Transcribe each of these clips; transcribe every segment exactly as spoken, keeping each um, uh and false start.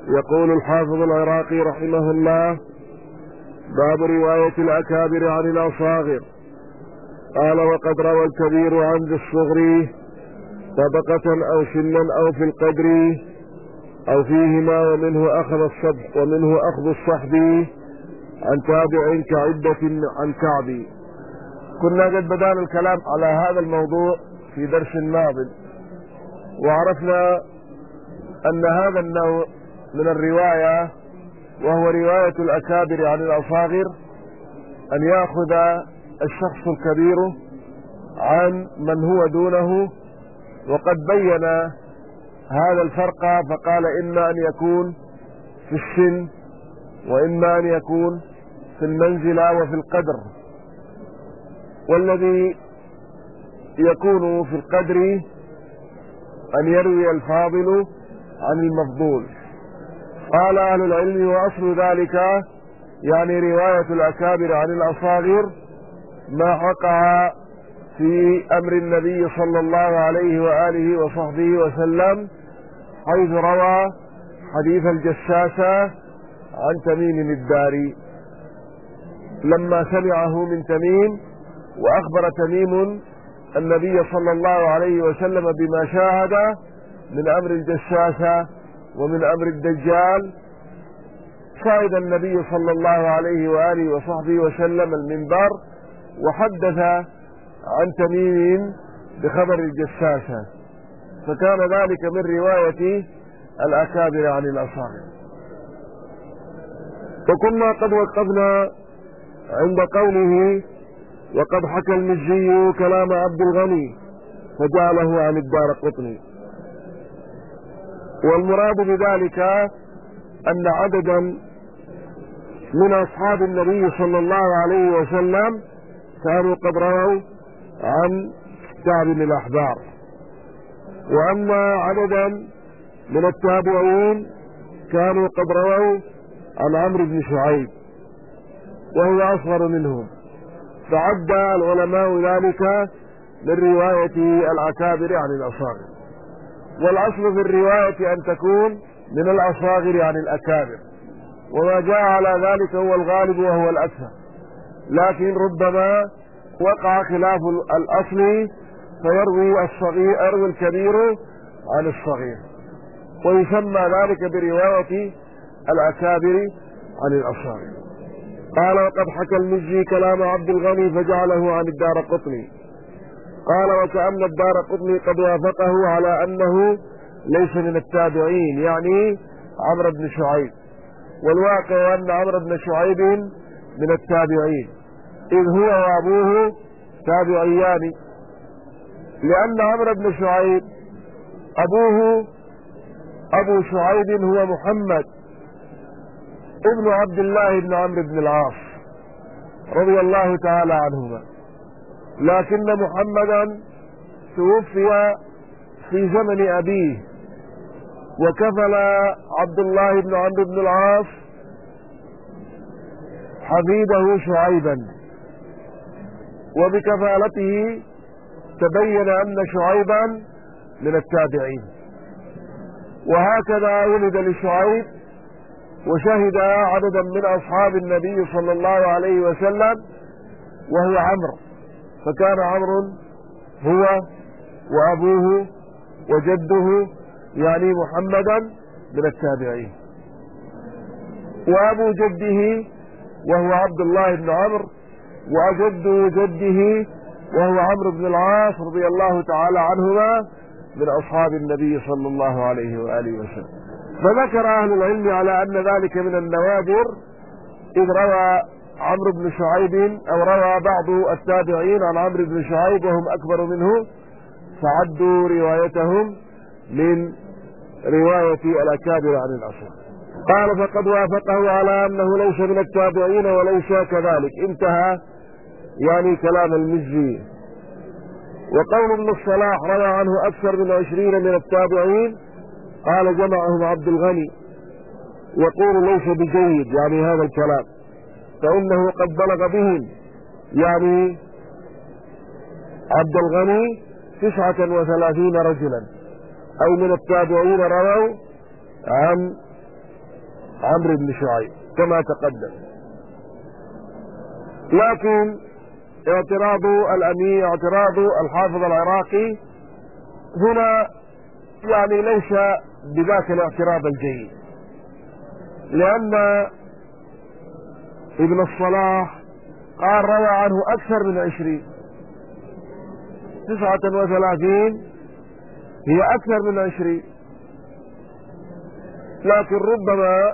يقول الحافظ العراقي رحمه الله: باب رواية الأكابر عن الأصاغر. قال: وقد روى الكبير عن ذي الصغر طبقة أو سنا أو في القدر أو فيهما، ومنه أخذ الصبح ومنه أخذ الصحب عن تابع كعدة عن كعب. كنا قد بدأنا الكلام على هذا الموضوع في درس ماض، وعرفنا أن هذا النوع من الرواية وهو رواية الأكابر عن الأصاغر أن يأخذ الشخص الكبير عن من هو دونه، وقد بين هذا الفرق فقال: إما أن يكون في السن، وإما أن يكون في المنزلة وفي القدر. والذي يكون في القدر أن يروي الفاضل عن المفضول. قال أهل العلم: وأصل ذلك يعني رواية الأكابر عن الأصاغر ما وقع في أمر النبي صلى الله عليه وآله وصحبه وسلم، حيث روى حديث الجساسة عن تميم الداري لما سمعه من تميم، وأخبر تميم النبي صلى الله عليه وسلم بما شاهد من أمر الجساسة ومن أمر الدجال. صعد النبي صلى الله عليه وآله وصحبه وسلم المنبر وحدث عن تميم بخبر الجساسة، فكان ذلك من رواية الأكابر عن الأصاغر. وكنا قد وقفنا عند قوله: وقد حكى المزي كلام عبد الغني فجعله عن الدارقطني. والمراد بذلك أن عددا من أصحاب النبي صلى الله عليه وسلم كانوا قد رووا عن كعب بن الأحبار، وأن عددا من التابعين كانوا قد رووا عن عمرو بن شعيب وهو أصغر منهم، فعد العلماء ذلك من رواية الأكابر عن الأصاغر. والأصل في الرواية أن تكون من الأصاغر عن الأكابر، وما جاء على ذلك هو الغالب وهو الأكثر، لكن ربما وقع خلاف الأصل فيروي الصغير يروي الكبير عن الصغير، ويسمى ذلك برواية الأكابر عن الأصاغر. قال: وقد حكى المزي كلام عبد الغني فجعله عن الدارقطني. قال: وكأن الدارقطني قد وافقه على أنه ليس من التابعين، يعني عمرو بن شعيب، والواقع أن عمرو بن شعيب من التابعين، إذ هو وأبوه تابعيان، لأن عمرو بن شعيب أبوه أبو شعيب هو محمد ابن عبد الله بن عمرو بن العاص رضي الله تعالى عنهما، لكن محمدا توفي في زمن أبيه، وكفل عبد الله بن عمرو بن العاص حفيده شعيبا، وبكفالته تبين أن شعيبا من التابعين. وهكذا ولد لشعيب وشهد عددا من أصحاب النبي صلى الله عليه وسلم وهو عمرو، فكان عمرو هو وأبوه وجده يعني محمدا من التابعين. وأبو جده وهو عبد الله بن عمرو، وجد جده وهو عمرو بن العاص رضي الله تعالى عنهما من أصحاب النبي صلى الله عليه وآله وسلم. فذكر أهل العلم على أن ذلك من النوادر، إذ روى عمرو بن شعيب أو روى بعض التابعين عن عمرو بن شعيب وهم أكبر منه، فعدوا روايتهم من رواية الأكابر عن الأصاغر. قال: فقد وافقه على أنه ليس من التابعين وليس كذلك. انتهى يعني كلام المزي. وقول ابن الصلاح روى عنه أكثر من عشرين من التابعين، قال جمعهم عبد الغني، يقول ليس بجيد يعني هذا الكلام، فإنه قد بلغ بهم يعني عبد الغني تسعة وثلاثين رجلا، أي من التابعين رووا عن عمرو بن شعيب كما تقدم. لكن اعتراض الأمير اعتراض الحافظ العراقي هنا يعني ليس بذاك الاعتراض الجيد، لأن ابن الصلاح قال روى عنه أكثر من عشرين، تسعة وثلاثين هي أكثر من عشرين، لكن ربما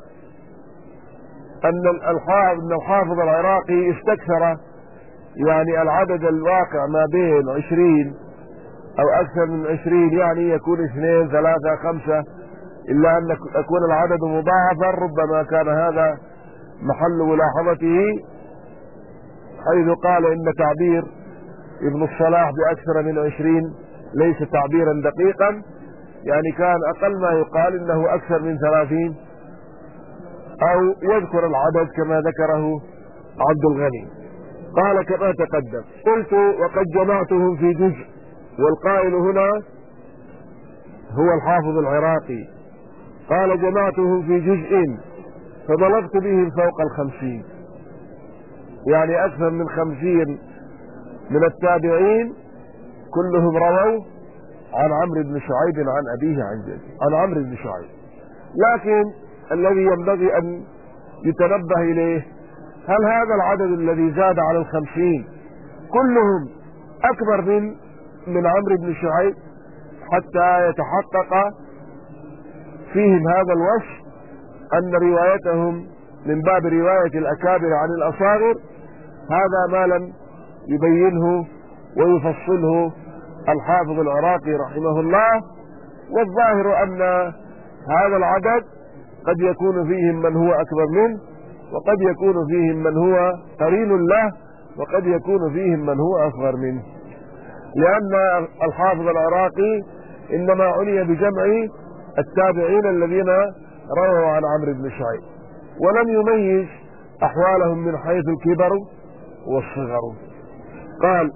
أن الحافظ العراقي استكثر يعني العدد الواقع ما بين عشرين أو أكثر من عشرين، يعني يكون اثنين ثلاثة خمسة، إلا أن يكون العدد مضاعفا. ربما كان هذا محل ملاحظته، حيث قال إن تعبير ابن الصلاح بأكثر من عشرين ليس تعبيرا دقيقا، يعني كان أقل ما يقال إنه أكثر من ثلاثين، أو يذكر العدد كما ذكره عبد الغني. قال كما تقدم: قلت وقد جمعتهم في جزء، والقائل هنا هو الحافظ العراقي، قال جمعتهم في جزء فبلغت بهم فوق الخمسين، يعني أكثر من خمسين من التابعين كلهم رووا عن عمرو بن شعيب عن أبيه عن جده عن عمرو بن شعيب. لكن الذي ينبغي أن يتنبه إليه، هل هذا العدد الذي زاد على الخمسين كلهم أكبر من من عمرو بن شعيب حتى يتحقق فيهم هذا الوصف أن روايتهم من باب رواية الأكابر عن الأصاغر؟ هذا ما لم يبينه ويفصله الحافظ العراقي رحمه الله. والظاهر أن هذا العدد قد يكون فيهم من هو أكبر منه، وقد يكون فيهم من هو قرين له، وقد يكون فيهم من هو أصغر منه، لأن الحافظ العراقي إنما عني بجمع التابعين الذين رووا عن عمرو بن شعيب، ولم يميز أحوالهم من حيث الكبر والصغر. قال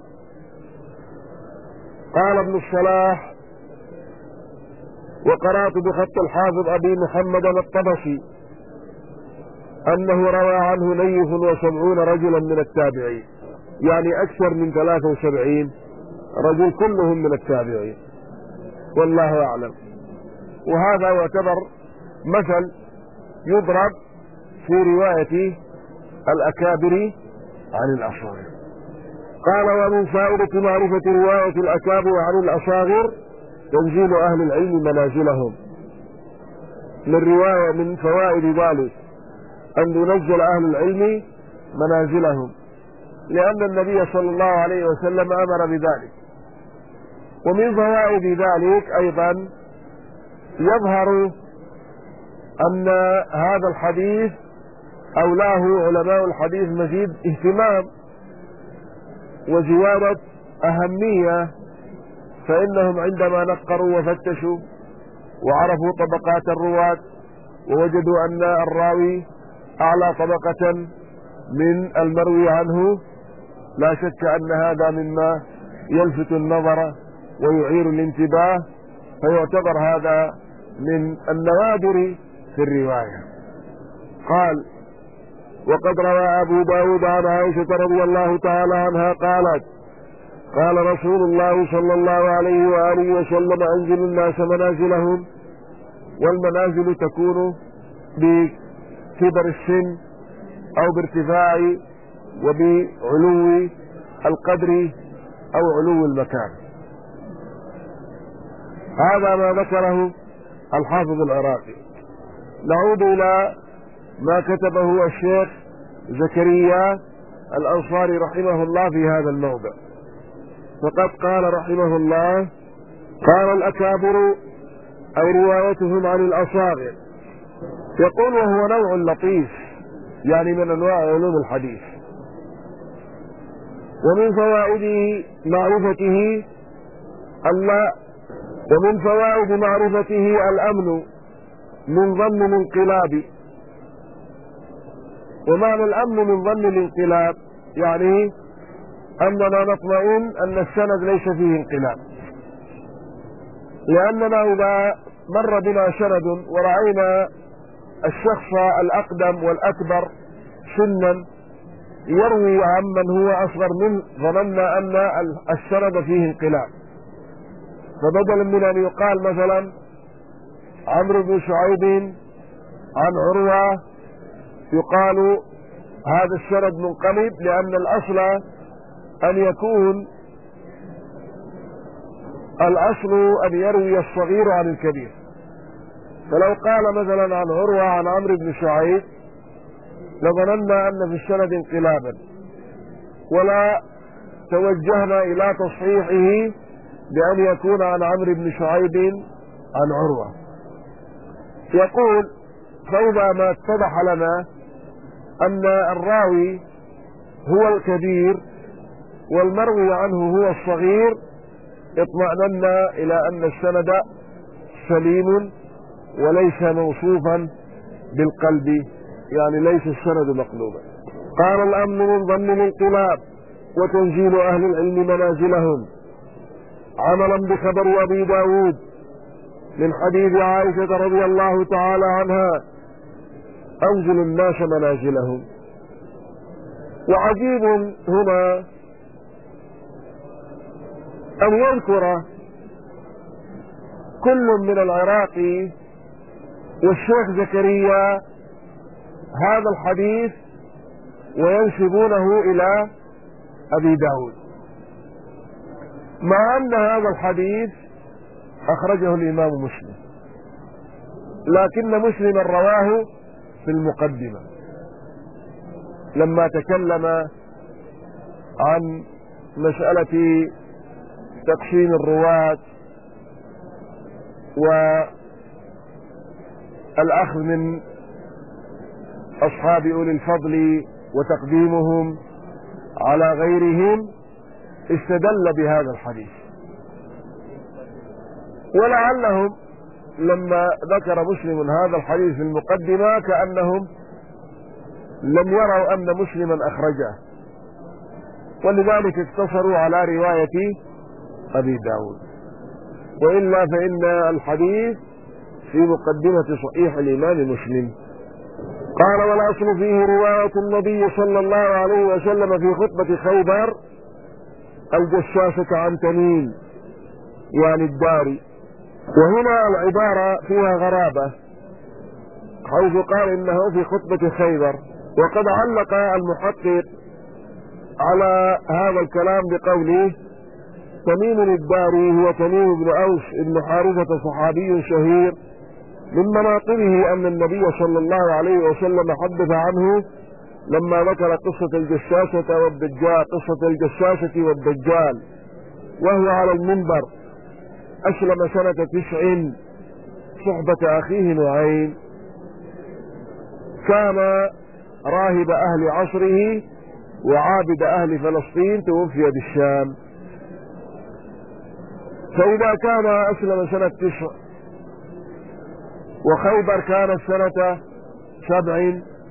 قال ابن الصلاح: وقرأت بخط الحافظ أبي محمد الطبسي أنه روى عنه نيف وسبعون رجلا من التابعين، يعني أكثر من ثلاثة وسبعين رجل كلهم من التابعين، والله أعلم. وهذا يعتبر مثل يضرب في رواية الأكابر عن الأصاغر. قال: ومن فائدة معرفة رواية الأكابر عن الأصاغر تنزيل أهل العلم منازلهم. من رواية من فوائد ذلك أن ينزل أهل العلم منازلهم، لأن النبي صلى الله عليه وسلم أمر بذلك. ومن فوائد ذلك أيضا يظهر أن هذا الحديث أولاه علماء الحديث مزيد اهتمام وزيادة أهمية، فإنهم عندما نقروا وفتشوا وعرفوا طبقات الرواة ووجدوا أن الراوي أعلى طبقة من المروي عنه، لا شك أن هذا مما يلفت النظر ويعير الانتباه، فيعتبر هذا من النوادر في الرواية. قال: وقد روى أبو داود عن عائشة رضي الله تعالى عنها قالت: قال رسول الله صلى الله عليه وآله وسلم: أنزل الناس منازلهم. والمنازل تكون بكبر السن أو بارتفاع وبعلو القدر أو علو المكان. هذا ما ذكره الحافظ العراقي. نعود إلى ما كتبه الشيخ زكريا الأنصاري رحمه الله في هذا الموضع، فقد قال رحمه الله: قال الأكابر أو روايتهم عن الأصاغر. يقول: وهو نوع لطيف، يعني من أنواع علوم الحديث. ومن فوائد معرفته الله ومن فوائد معرفته الأمن من ظن الانقلاب. ومعنى الأمن من ظن الانقلاب يعني أننا نطمئن أن السند ليس فيه انقلاب، لأننا إذا مر بنا سند ورأينا الشخص الأقدم والأكبر سنا يروي عمن هو أصغر منه، ظننا أن السند فيه انقلاب، فبدلا من أن يقال مثلا عمرو بن شعيب عن عروة يقال هذا السند منقلب، لأن الأصل أن يكون الأصل أن يروي الصغير عن الكبير. فلو قال مثلا عن عروة عن عمرو بن شعيب لظننا أن في السند انقلابا، ولا توجهنا إلى تصحيحه بأن يكون عن عمرو بن شعيب عن عروة. يقول: فإذا ما اتضح لنا أن الراوي هو الكبير والمروي عنه هو الصغير اطمأننا إلى أن السند سليم وليس موصوفا بالقلب، يعني ليس السند مقلوبا. قال: الأمن من ضمن الانقلاب وتنزيل أهل العلم منازلهم عملا بخبر أبي داود من حديث عائشة رضي الله تعالى عنها: أنزل الناس منازلهم. وعجيب هنا أن يذكر كل من العراقي والشيخ زكريا هذا الحديث وينسبونه إلى أبي داود، مع أن هذا الحديث أخرجه الإمام مسلم، لكن مسلم رواه في المقدمة لما تكلم عن مسألة تقسيم الرواة والأخذ من أصحاب أولي الفضل وتقديمهم على غيرهم، استدل بهذا الحديث. ولعلهم لما ذكر مسلم هذا الحديث في المقدمة كأنهم لم يروا أن مسلما أخرجه، ولذلك اقتصروا على رواية أبي داود، وإلا فإن الحديث في مقدمة صحيح الإمام مسلم. قال: والأصل فيه رواية النبي صلى الله عليه وسلم في خطبة خيبر الجشاشة عن تميم يعني الداري. وهنا العبارة فيها غرابة، حيث قال إنه في خطبة خيبر، وقد علق المحقق على هذا الكلام بقوله: تميم الداري هو تميم بن أوس بن حارثة صحابي شهير، من مناقبه أن النبي صلى الله عليه وسلم حدث عنه لما ذكر قصة الجشاشة والدجال قصة الجشاشة والدجال وهو على المنبر أسلم سنة تسع صحبة أخيه نعيم، كان راهب أهل عصره وعابد أهل فلسطين، توفي بالشام. فإذا كان أسلم سنة تسع وخيبر كانت سنة سبع،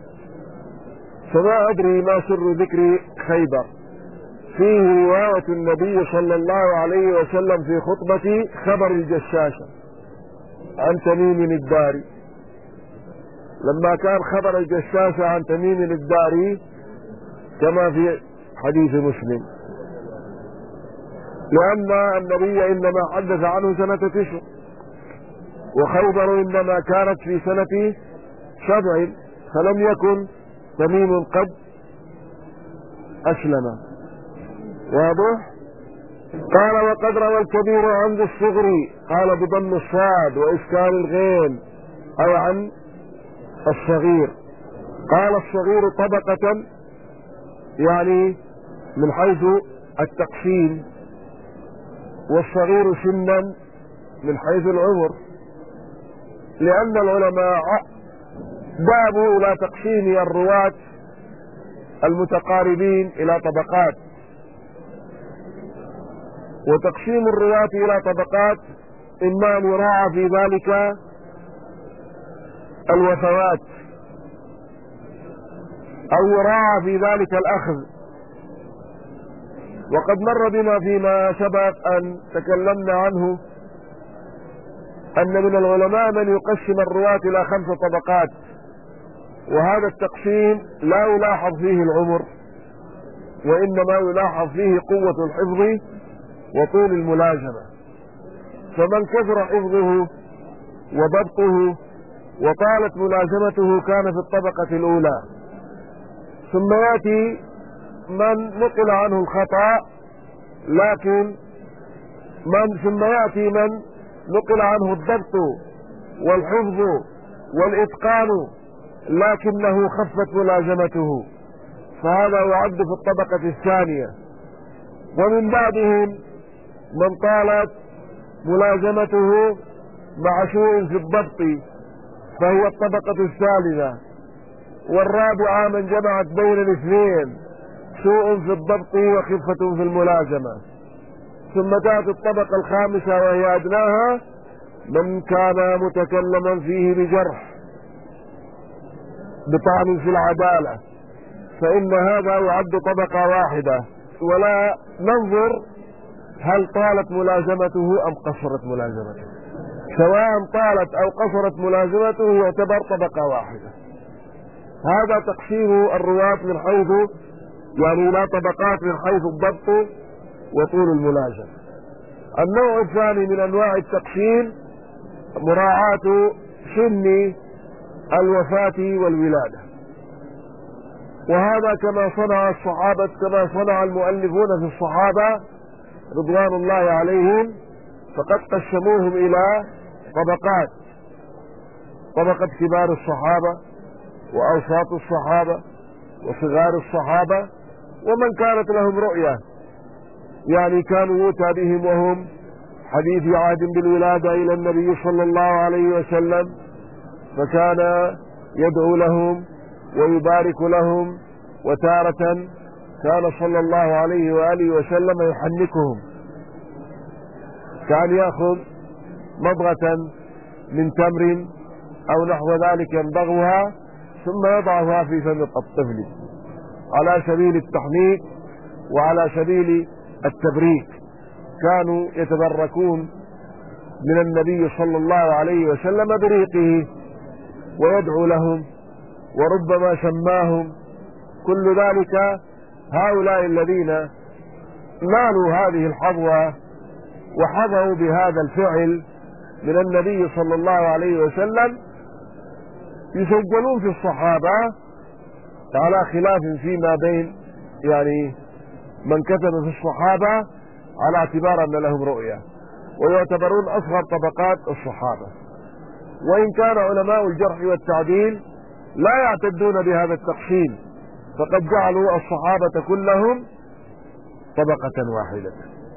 فما أدري ما سر ذكر خيبر. فيه رواية النبي صلى الله عليه وسلم في خطبة خبر الجشاشة عن تميم الداري، لما كان خبر الجشاشة عن تميم الداري كما في حديث مسلم، لأن النبي إنما حدث عنه سنة تسع، وخيبر إنما كانت في سنة سبع، فلم يكن تميم قد أسلم. واضح؟ قال: وقد روى الكبير عن ذي الصغر، قال بضم الصاد وإسكان الغين، أي عن الصغير. قال: الصغير طبقة يعني من حيث التقسيم، والصغير سنا من حيث العمر، لأن العلماء ذهبوا إلى تقسيم الرواة المتقاربين إلى طبقات، وتقسيم الرواة إلى طبقات إما أن يراعى في ذلك الوفوات أو يراعى في ذلك الأخذ. وقد مر بنا فيما سبق أن تكلمنا عنه أن من العلماء من يقسم الرواة إلى خمس طبقات: وهذا التقسيم لا يلاحظ فيه العمر، وإنما يلاحظ فيه قوة الحفظ وطول الملازمة. فمن كثر حفظه وضبطه وطالت ملازمته كان في الطبقة الأولى. ثم يأتي من نقل عنه الخطأ لكن من ثم يأتي من نقل عنه الضبط والحفظ والإتقان لكنه خفت ملازمته، فهذا يعد في الطبقة الثانية. ومن بعدهم من طالت ملازمته مع سوء في الضبط فهي الطبقة الثالثة. والرابعة من جمعت بين الاثنين، سوء في الضبط وخفة في الملازمة. ثم تأتي الطبقة الخامسة وهي أدناها، من كان متكلما فيه بجرح بطعن في العدالة، فإن هذا يعد طبقة واحدة، ولا ننظر هل طالت ملازمته أم قصرت ملازمته، سواء طالت أو قصرت ملازمته يعتبر طبقة واحدة. هذا تقسيم الرواة من حيث يعني لا طبقات من حيث الضبط وطول الملازمة. النوع الثاني من أنواع التقسيم مراعاة سن الوفاة والولادة، وهذا كما صنع الصحابة كما صنع المؤلفون في الصحابة رضوان الله عليهم، فقد قسموهم إلى طبقات: طبقة كبار الصحابة وأوساط الصحابة وصغار الصحابة، ومن كانت لهم رؤية يعني كانوا يؤتى بهم وهم حديث عهد بالولادة إلى النبي صلى الله عليه وسلم، فكان يدعو لهم ويبارك لهم، وتارة كان صلى الله عليه وآله وسلم يحنكهم، كان يأخذ مضغة من تمر أو نحو ذلك يمضغها ثم يضعها في فم الطفل على سبيل التحنيك وعلى سبيل التبريك. كانوا يتبركون من النبي صلى الله عليه وسلم بريقه ويدعو لهم، وربما سماهم. كل ذلك هؤلاء الذين نالوا هذه الحظوة وحظوا بهذا الفعل من النبي صلى الله عليه وسلم يسجلون في الصحابة على خلاف فيما بين يعني من كتب في الصحابة على اعتبار أن لهم رؤية، ويعتبرون أصغر طبقات الصحابة. وإن كان علماء الجرح والتعديل لا يعتدون بهذا التقسيم، فقد جعلوا الصحابة كلهم طبقة واحدة.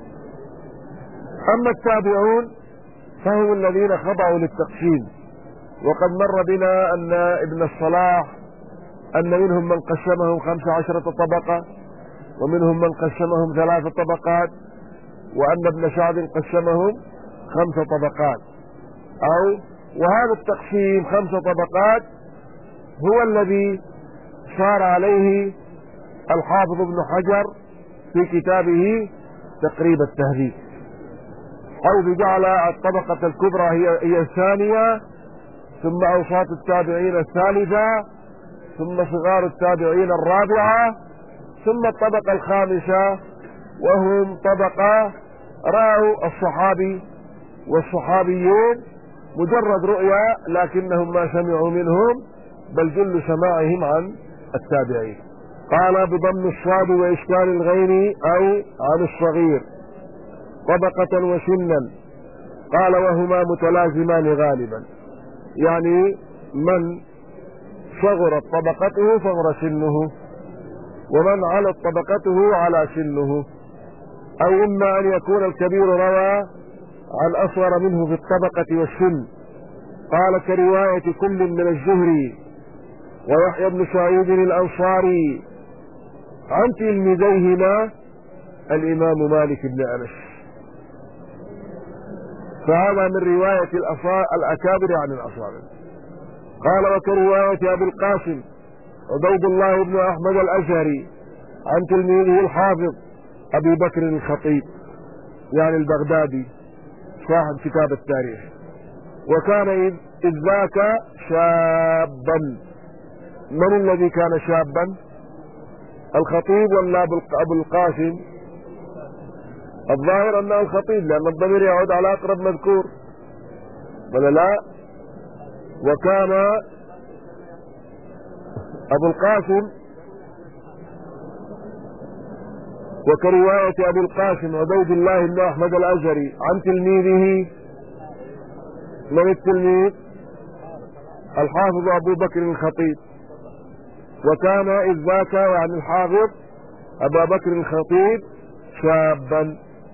أما التابعون فهم الذين خضعوا للتقسيم، وقد مر بنا أن ابن الصلاح أن منهم من قسمهم خمس عشرة طبقة، ومنهم من قسمهم ثلاث طبقات، وأن ابن سعد قسمهم خمس طبقات. أو وهذا التقسيم خمس طبقات هو الذي صار عليه الحافظ ابن حجر في كتابه تقريب التهذيب، حيث جعل الطبقة الكبرى هي هي الثانية، ثم أوساط التابعين الثالثة، ثم صغار التابعين الرابعة، ثم الطبقة الخامسة وهم طبقة رأوا الصحابي والصحابيون مجرد رؤيا لكنهم ما سمعوا منهم بل جل سماعهم عن التابعين. قال بضم الصاد وإشكال الغين أو عن الصغير طبقة وسنا. قال وهما متلازمان غالبا، يعني من صغرت طبقته صغر سنه، ومن علت طبقته على سنه. أو إما أن يكون الكبير روى عن أصغر منه في الطبقة والسن. قال كرواية كل من الزهري ويحيى بن سعيد الأنصاري عن تلميذيهما الإمام مالك بن أنس، فهذا من رواية الأكابر عن الأصابع. قال وكرواية أبي القاسم عبيد الله بن أحمد الأزهري عن تلميذه الحافظ أبي بكر الخطيب يعني البغدادي صاحب كتاب التاريخ، وكان إذ ذاك شابا من الذي كان شابا؟ الخطيب ولا أبو القاسم؟ الظاهر أنه الخطيب، لأن الضمير يعود على أقرب مذكور، ولا لا؟ وكان أبو القاسم، وكرواية أبي القاسم عبيد الله بن أحمد الأزهري عن تلميذه، من التلميذ؟ الحافظ أبو بكر الخطيب. وكان إذ ذاك يعني الحافظ أبا بكر الخطيب شابا.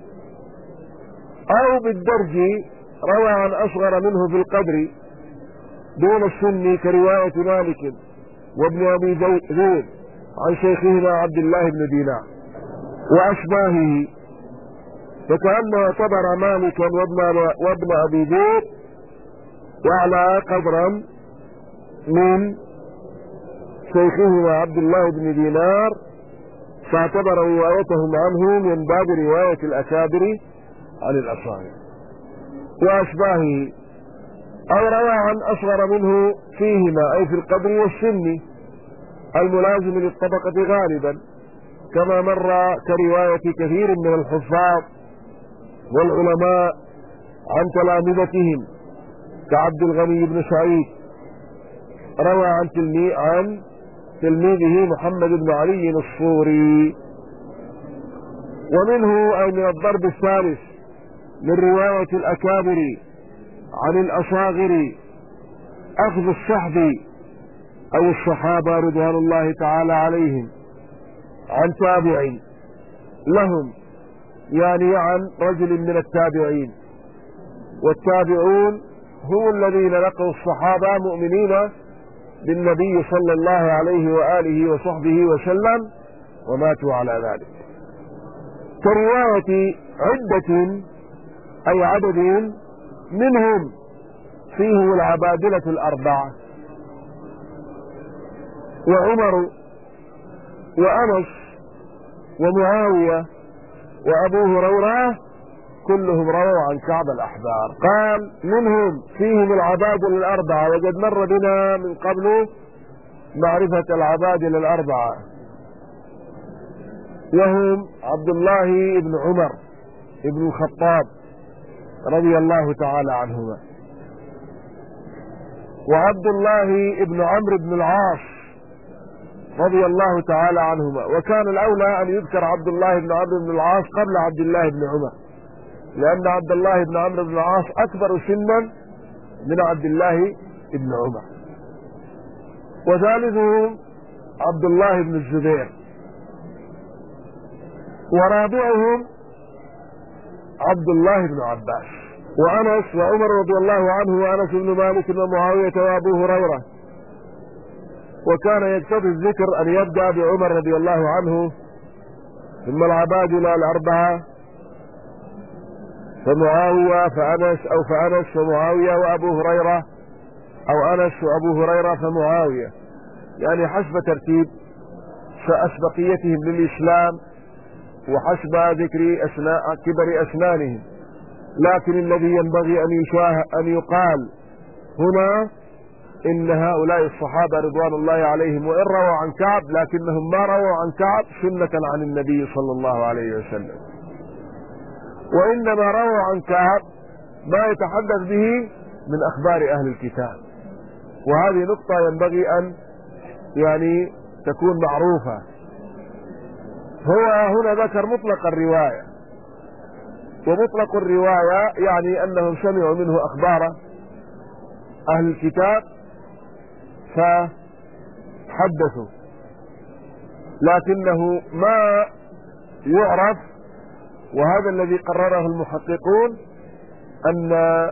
أو بالدرج روى عن أصغر منه في القدر دون السن، كرواية مالك وابن أبي ذئب عن شيخهما عبد الله بن دينار وأشباهه، فكأنه اعتبر مالكا وابن, وابن أبي ذئب وأعلى قدرا من شيخهما عبد الله بن دينار، فاعتبر روايتهم عنه من باب رواية الأكابر عن الأصاغر وأشباهه. أو روى عن أصغر منه فيهما، أي في القدر والسن الملازم للطبقة غالبا، كما مر كرواية كثير من الحفاظ والعلماء عن تلامذتهم كعبد الغني بن سعيد، روى عن تلميذ عن تلميذه محمد بن علي الصوري. ومنه أي من الضرب الثالث من رواية الأكابر عن الأصاغر أخذ الصحب أو الصحابة رضوان الله تعالى عليهم عن تابع لهم، يعني عن رجل من التابعين، والتابعون هم الذين لقوا الصحابة مؤمنين بالنبي صلى الله عليه وآله وصحبه وسلم وماتوا على ذلك، كرواية عدة أي عدد منهم فيهم العبادلة الأربعة وعمر وأنس ومعاوية وأبو هريرة، كلهم رووا عن كعب الأحبار. قال منهم فيهم العبادلة الأربعة، وقد مر بنا من قبل معرفة العبادلة الأربعة، وهم عبد الله بن عمر بن الخطاب رضي الله تعالى عنهما، وعبد الله بن عمرو بن العاص رضي الله تعالى عنهما. وكان الأولى أن يذكر عبد الله بن عمرو بن العاص قبل عبد الله بن عمر، لأن عبد الله بن عمرو بن العاص أكبر سنا من عبد الله بن عمر. وثالثهم عبد الله بن الزبير، ورابعهم عبد الله بن عباس وأنس وعمر رضي الله عنه وأنس بن مالك ومعاوية وأبو هريرة. وكان يقتضي الذكر أن يبدأ بعمر رضي الله عنه، ثم العبادلة الأربعة، فمعاوية فأنس أو فأنس فمعاوية وأبو هريرة، أو أنس وأبو هريرة فمعاوية، يعني حسب ترتيب أسبقيتهم للإسلام وحسب ذكر أسناء كبر أسنانهم. لكن الذي ينبغي أن يشاه أن يقال هنا إن هؤلاء الصحابة رضوان الله عليهم وإن رووا عن كعب، لكنهم ما رووا عن كعب سنة عن النبي صلى الله عليه وسلم، وإنما رووا عن كعب ما يتحدث به من أخبار أهل الكتاب. وهذه نقطة ينبغي أن يعني تكون معروفة. هو هنا ذكر مطلق الرواية، ومطلق الرواية يعني أنهم سمعوا منه أخبار أهل الكتاب فحدثوا، لكنه ما يعرف، وهذا الذي قرره المحققون، أن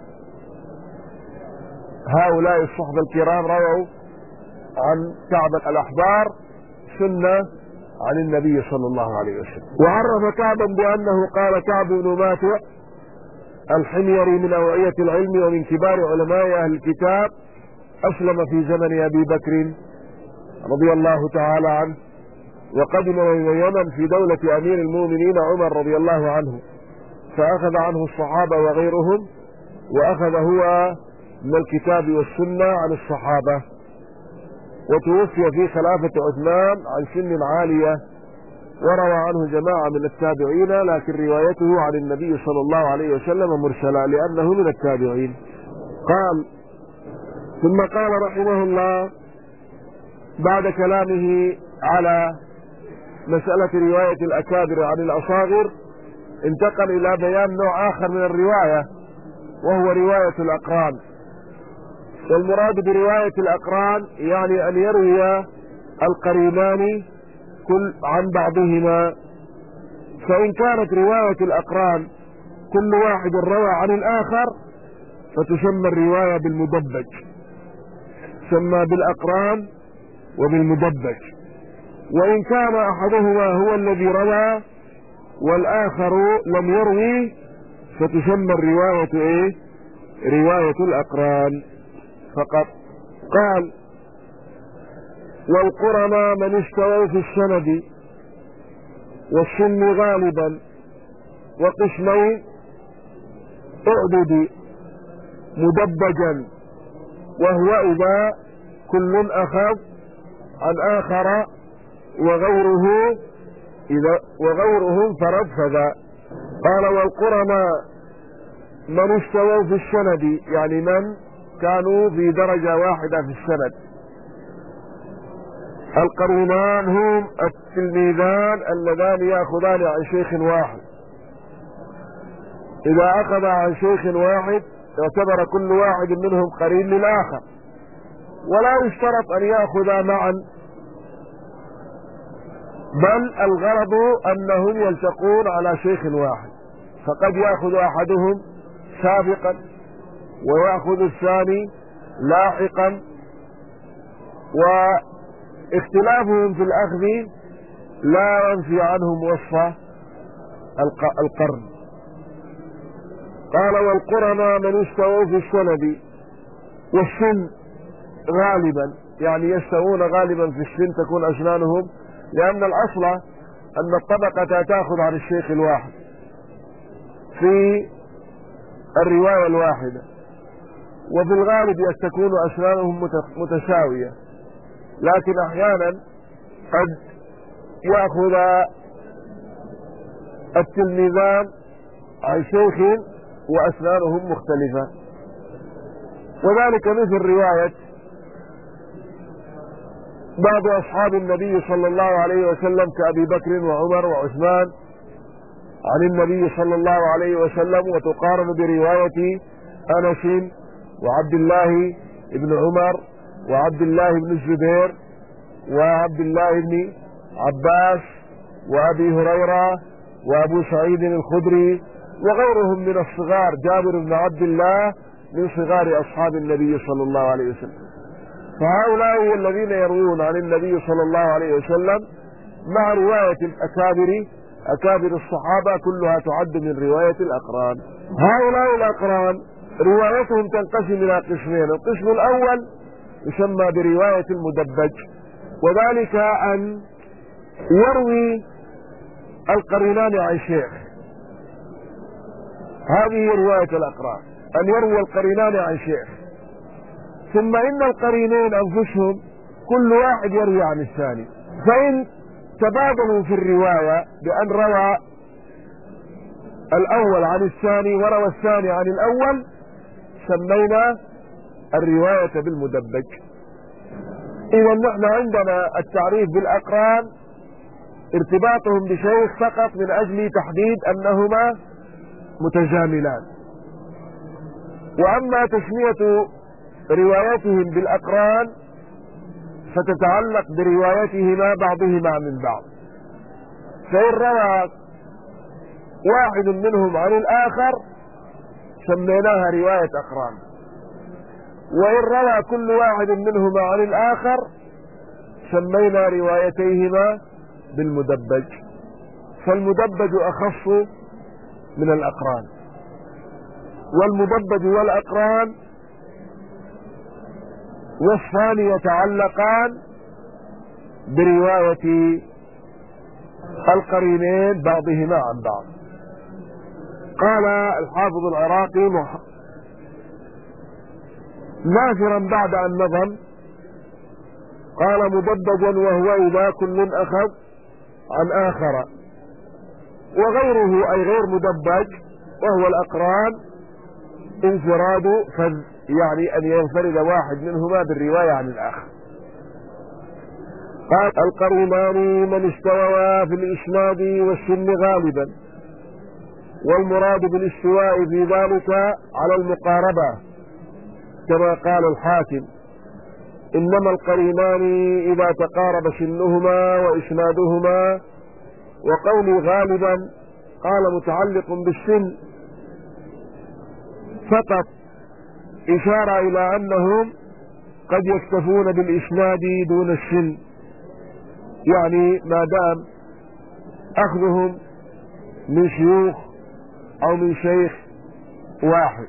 هؤلاء الصحبة الكرام رووا عن كعب الأحبار سنة عن النبي صلى الله عليه وسلم. وعرف كعبا بأنه قال كعب بن ماتع الحميري من أوعية العلم ومن كبار علماء أهل الكتاب، أسلم في زمن أبي بكر رضي الله تعالى عنه، وقدم من اليمن في دولة أمير المؤمنين عمر رضي الله عنه، فأخذ عنه الصحابة وغيرهم، وأخذ هو من الكتاب والسنة عن الصحابة. وتوفي في خلافة عثمان عن سن عالية، وروى عنه جماعة من التابعين، لكن روايته عن النبي صلى الله عليه وسلم مرسلة لأنه من التابعين. قال: ثم قال رحمه الله بعد كلامه على مسألة رواية الأكابر عن الأصاغر، انتقل إلى بيان نوع آخر من الرواية، وهو رواية الأقران. والمراد برواية الأقران يعني أن يروي القرينان كل عن بعضهما. فإن كانت رواية الأقران كل واحد روى عن الآخر فتسمى الرواية بالمدبج، تسمى بالأقران وبالمدبج. وإن كان أحدهما هو الذي روى والآخر لم يروي فتسمى الرواية إيه؟ رواية الأقران فقط. قال: والقرنى من استووا في السند والسن غالبا وقسمين اعدد مدبجا، وهو إذا كل أخذ عن آخر وغيره إذا وغيره انفرد فذا. قال: والقرنى من استووا في السند، يعني من كانوا في درجة واحدة في السند. القرينان هم التلميذان اللذان يأخذان عن شيخ واحد. إذا أخذ عن شيخ واحد يعتبر كل واحد منهم قرين للآخر، ولا يشترط أن يأخذا معا، بل الغرض أنهم يلتقون على شيخ واحد، فقد يأخذ أحدهم سابقا ويأخذ الثاني لاحقا، واختلافهم في الأخذ لا ينفي عنهم وصف القرن. قال: والقرنى من استووا في السند والسن غالبا، يعني يستوون غالبا في السن، تكون أسنانهم، لأن الأصل أن الطبقة تأخذ عن الشيخ الواحد في الرواية الواحدة، وفي الغالب تكون أسنانهم متساوية، لكن أحيانا قد يأخذ التلميذان عن شيخ وأسنانهم مختلفة. وذلك مثل رواية بعض أصحاب النبي صلى الله عليه وسلم كأبي بكر وعمر وعثمان عن النبي صلى الله عليه وسلم، وتقارن برواية أنس وعبد الله بن عمر وعبد الله بن الزبير وعبد الله بن عباس وأبي هريرة وأبو سعيد الخدري وغيرهم من الصغار، جابر بن عبد الله من صغار أصحاب النبي صلى الله عليه وسلم. فهؤلاء الذين يروون عن النبي صلى الله عليه وسلم مع رواية الأكابر، أكابر الصحابة كلها تعد من رواية الأقران. هؤلاء الأقران روايتهم تنقسم إلى قسمين. القسم الأول يسمى برواية المدبج، وذلك أن يروي القرينان عن شيخ، هذه رواية الأقران، أن يروي القرينان عن شيخ، ثم إن القرينين أنفسهم كل واحد يروي عن الثاني، فإن تبادلوا في الرواية بأن روى الأول عن الثاني وروى الثاني عن الأول سمينا الرواية بالمدبج. إذا نحن عندنا التعريف بالأقران ارتباطهم بشيخ فقط من أجل تحديد أنهما متجاملان، وأما تسمية روايتهم بالأقران فتتعلق بروايتهما بعضهما من بعض. فإن روى واحد منهم عن الآخر سميناها رواية أقران، وإن روى كل واحد منهما عن الآخر سمينا روايتيهما بالمدبج. فالمدبج أخص من الأقران، والمدبج والأقران وصفان يتعلقان برواية القرينين بعضهما عن بعض. قال الحافظ العراقي ناثرا بعد أن نظم قال مدبجا وهو إذا كل أخذ عن آخر، وغيره أي غير مدبج وهو الأقران انفراد فذ، يعني أن ينفرد واحد منهما بالرواية عن الآخر. قال القرينان من استوى في الإسناد والسن غالبا، والمراد بالاستواء في ذلك على المقاربة كما قال الحاكم إنما القرينان إذا تقارب سنهما وإسنادهما، وقولي غالبا قال متعلق بالسن فقط، إشارة إلى أنهم قد يكتفون بالإسناد دون السن، يعني ما دام أخذهم من شيوخ أو من شيخ واحد.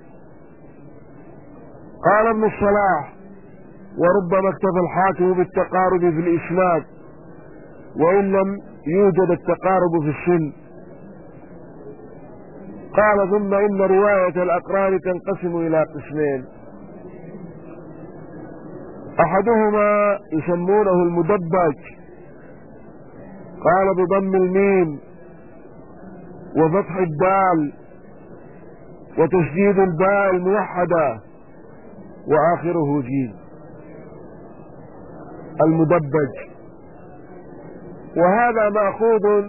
قال ابن الصلاح وربما اكتفى الحاكم بالتقارب في الإسناد وإن لم يوجد التقارب في السن. قال ثم إن رواية الأقران تنقسم إلى قسمين، أحدهما يسمونه المدبج، قال بضم الميم وفتح الدال وتشديد الباء الموحدة وآخره جيم، المدبج، وهذا مأخوذ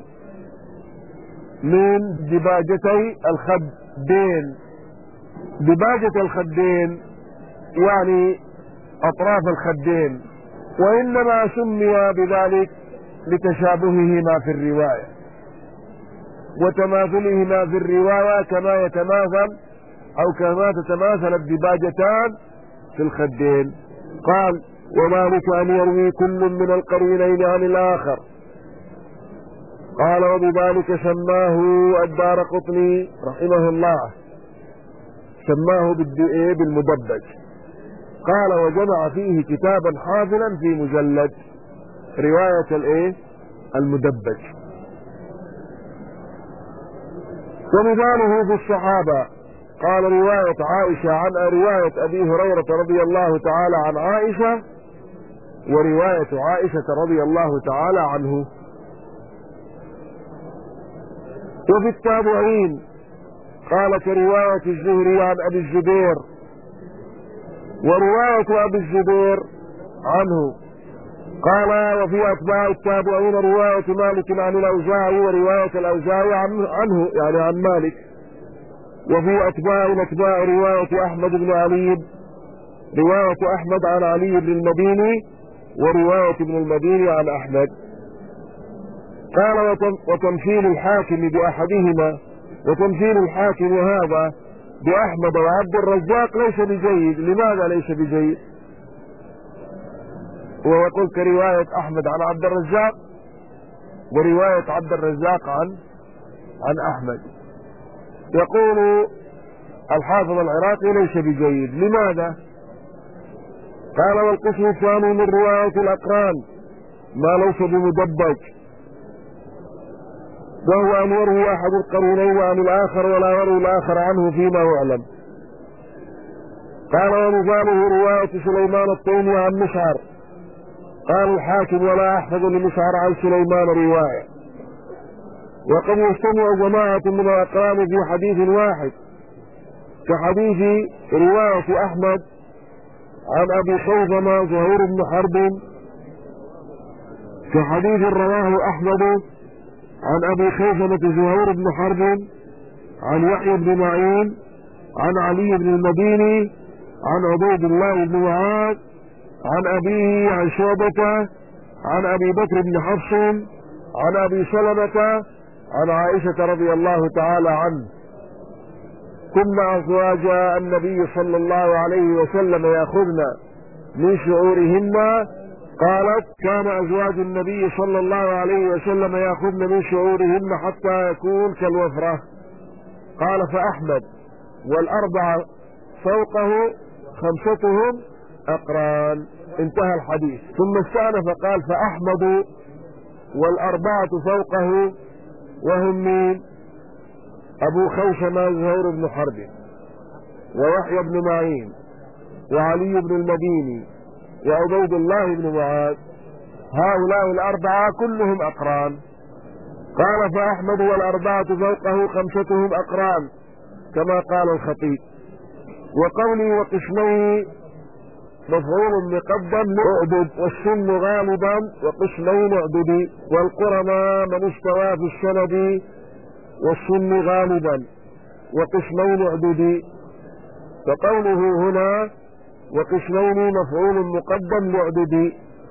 من دباجتي الخدين. دباجة الخدين يعني أطراف الخدين، وإنما سمي بذلك لتشابههما في الرواية وتماثلهما في الرواية كما يتماثل أو كما تتماثل الدباجتان في الخدين. قال وذلك أن يروي كل من القرينين عن الآخر. قال وبذلك سماه الدارقطني رحمه الله، سماه بالمدبج. قال وجمع فيه كتابا حافلا في مجلد رواية الايه المدبج. ومثاله في الصحابة قال رواية عائشة عن رواية أبي هريرة رضي الله تعالى عن عائشة، ورواية عائشة رضي الله تعالى عنه. وفي التابعين قال كرواية الزهري عن أبي الزبير، ورواية أبي الزبير عنه. قال وفي أتباع التابعين رواية مالك عن الأوزاعي ورواية الأوزاعي عنه يعني عن مالك. وفي أتباع الأتباع رواية أحمد بن علي، رواية أحمد عن علي بن المديني ورواية ابن المديني عن أحمد. قال وتمثيل الحاكم بأحدهما، وتمثيل الحاكم هذا بأحمد وعبد الرزاق ليس بجيد. لماذا ليس بجيد؟ ويقول كرواية أحمد عن عبد الرزاق ورواية عبد الرزاق عن عن أحمد. يقول الحافظ العراقي ليس بجيد. لماذا؟ قال والقسم الثاني من رواية الأقران ما ليس بمدبج، وهو أن يروي أحد القرينين عن الآخر ولا يروي الآخر عنه فيما يعلم. قال ومثاله رواية سليمان الطيمي عن مسعر. قال الحاكم ولا أحفظ لمسعر عن سليمان رواية. وقد يجتمع جماعة من الأقران في حديث واحد كحديث رواية أحمد عن أبي خيثمة زهير بن حرب، كحديث رواه أحمد عن أبي خيثمة زهير بن حرب عن يحيى بن معين عن علي بن المديني عن عبيد الله بن معاذ عن أبيه عن شعبة عن أبي بكر بن حفص عن أبي سلمة عن عائشة رضي الله تعالى عنه كنا أزواج النبي صلى الله عليه وسلم يأخذن من شعورهن. قالت كان أزواج النبي صلى الله عليه وسلم يأخذن من شعورهن حتى يكون كالوفرة. قال فأحمد والأربعة فوقه خمستهم أقران. انتهى الحديث. ثم استأنف فقال فأحمد والأربعة فوقه وهم مين؟ أبو خوشمة زهير بن حرب ويحيى بن معين وعلي بن المديني وعبيد الله بن معاذ، هؤلاء الأربعة كلهم أقران. قال فأحمد والأربعة فوقه خمستهم أقران كما قال الخطيب. وقولي وقسمين مفعول مقدم اعدد، والسن غالبا وقسمين اعددي، والقرنى من استوى في السند والسن غالبا وقسمين اعددي. فقوله هنا وقسمين مفعول مقدم اعددي،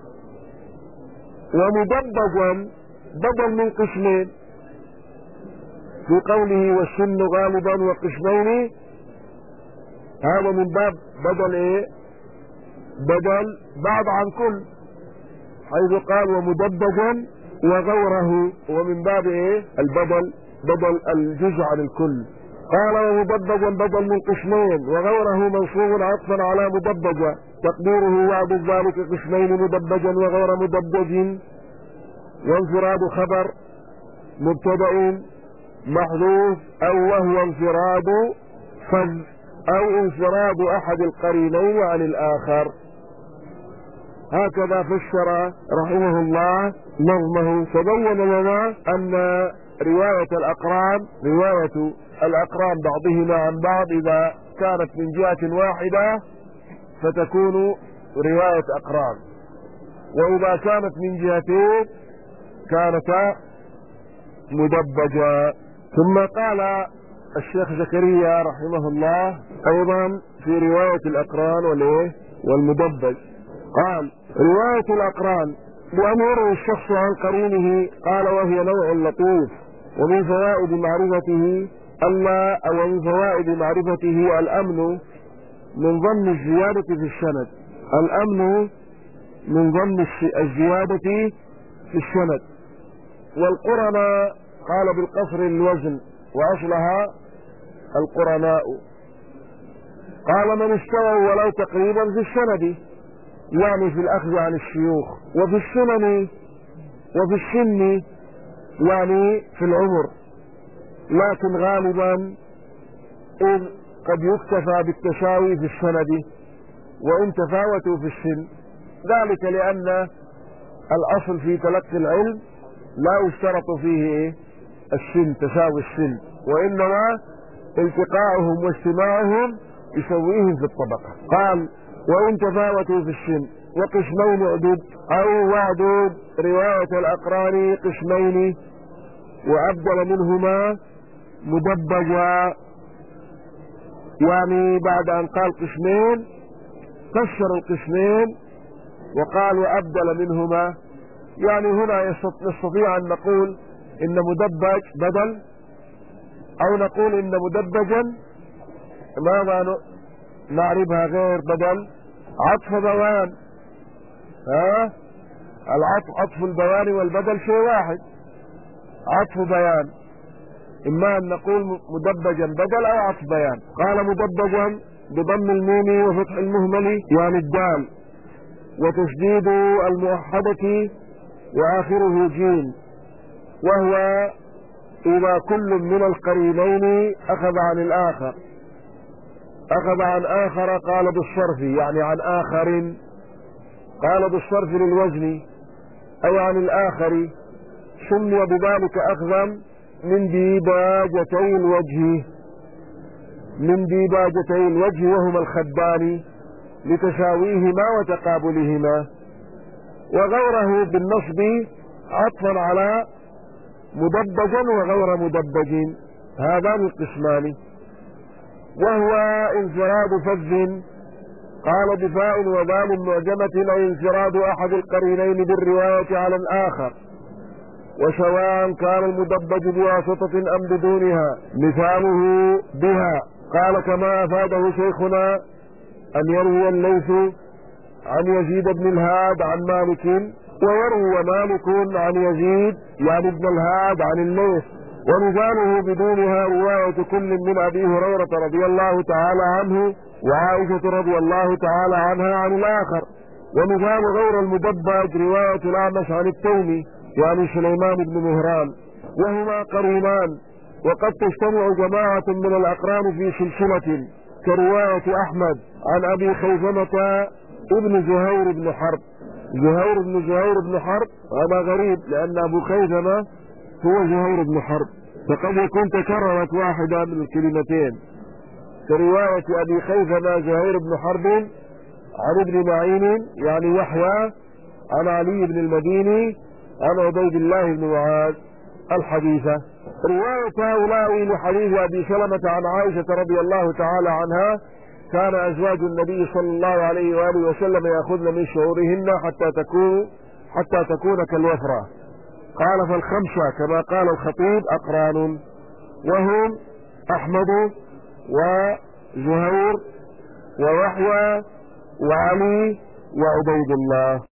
ومدبجا بدل من قسمين في قوله والسن غالبا وقسمين، هذا من باب بدل ايه؟ بدل بعض عن كل، حيث قال ومدبجا وغوره، ومن باب ايه؟ البدل، بدل الجزء عن الكل. قال ومدبجا بدل من قسمين، وغوره منصوب عطفا على مدبجا، تقديره وعد ذلك قسمين مدبجا وغير مدبج، وانفراد خبر مبتدأ محذوف، او وهو انفراد فز، او انفراد احد القرينين عن الاخر. هكذا فسر رحمه الله نظمه. تبين لنا ان رواية الاقران رواية الاقران بعضهما عن بعض اذا كانت من جهة واحدة فتكون رواية اقران، واذا كانت من جهتين كانتا مدبجا. ثم قال الشيخ زكريا رحمه الله ايضا في رواية الاقران والايه والمدبج، قال رواية الاقران بأن يروي الشخص عن قرينه، قال وهي نوع لطيف، ومن فوائد معرفته ألا أو من فوائد معرفته الأمن من ظن الزيادة في السند، الأمن من ظن الزيادة في السند. والقرناء قال بالقصر الوزن وأصلها القرناء، قال من استوى ولو تقريبا في السند، يعني في الأخذ عن الشيوخ، وفي السنن وفي السن يعني في العمر، لكن غالبا إذ قد يكتفى بالتساوي في السند وإن تفاوتوا في السن، ذلك لأن الأصل في تلقي العلم لا يشترط فيه السن تساوي السن، وإنما التقاؤهم واجتماعهم يسويهم في الطبقة. قال وإن تفاوتوا في السن، وقسمين عدد أو وعدود رواية الأقران قسمين، وأبدل منهما مدبجا، يعني بعد أن قال قسمين فسر القسمين وقال وأبدل منهما، يعني هنا نستطيع أن نقول إن مدبج بدل، أو نقول إن مدبجا ماذا نعرفها غير بدل؟ عطف بيان. ها العطف عطف البيان والبدل شيء واحد، عطف بيان، إما أن نقول مدبجا بدل أو عطف بيان. قال مدبجا بضم الميم وفتح المهمل يعني الدال، وتشديد الموحدة وآخره جيم، وهو إذا كل من القرينين أخذ عن الآخر، أخذ عن آخر قال بالصرف يعني عن آخر، قال بالصرف للوزن أي عن الآخر، سمي بذلك أخذا من ديباجتي الوجه، من ديباجتي الوجه وهما الخدان لتساويهما وتقابلهما، وغيره بالنصب عطفا على مدبجا وغير مدبج، هذان القسمان. وهو انفراد فذ، قال بفاء وبال معجمة أي انفراد أحد القرينين بالرواية على الآخر، وسواء كان المدبج بواسطة أم بدونها، مثاله بها، قال كما أفاده شيخنا أن يروي الليث عن يزيد بن الهاد عن مالك، ويروي مالك عن يزيد يعني ابن الهاد عن الليث، ومثاله بدونها رواية كل من أبي هريرة رضي الله تعالى عنه وعائشة رضي الله تعالى عنها عن الآخر. ومثال غير المدبج رواية الأعمش عن التيمي يعني سليمان بن مهران، وهما قرينان، وقد تجتمع جماعة من الأقران في سلسلة كرواية أحمد عن أبي خيثمة ابن زهير بن حرب. زهير بن زهير بن حرب هذا غريب، لأن أبو خيثمة هو زهير بن حرب، فقد يكون تكررت واحدة من الكلمتين كرواية أبي خيثمة زهير بن حرب عن ابن معين يعني يحيى عن علي بن المديني عن عبيد الله بن معاذ الحديثة. رواية هؤلاء لحديث أبي سلمة عن عائشة رضي الله تعالى عنها: كان أزواج النبي صلى الله عليه وآله وسلم يأخذن من شعورهن حتى تكون حتى تكون كالوفرة. قال: فالخمسة كما قال الخطيب أقران، وهم أحمد وزهير ويحيى وعلي وعبيد الله.